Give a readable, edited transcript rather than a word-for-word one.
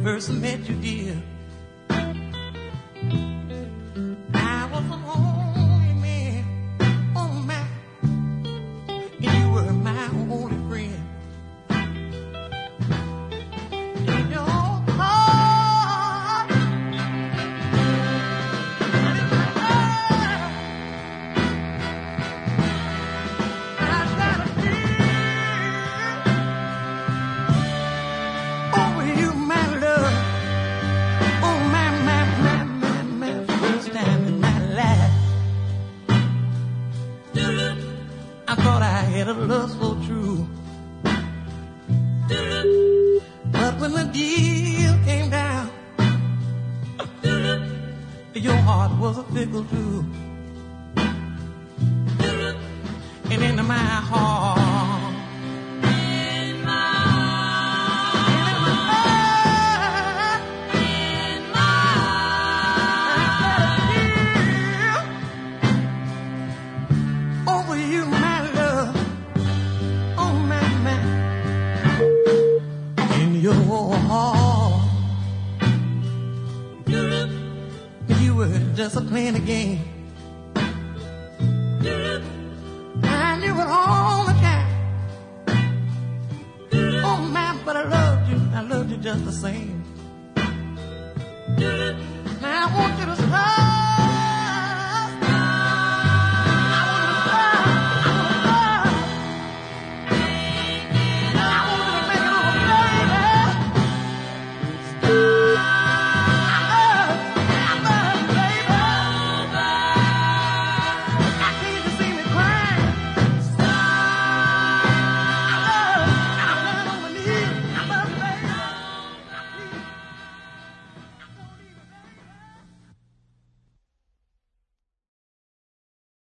first met you, dear, I was a lonely man. Oh my, and you were my only friend. In your heart, and in my heart, I've got a feeling over you, my love. Oh my, first time in my life. I thought I had a love so true, but when the deal came down, your heart was a fickle too. And into my heart, in my heart, over you, my love. Oh my, in your heart, you were just a playing a game, and you were all the time. Oh my, but I loved you just the same. Now I want you to stop.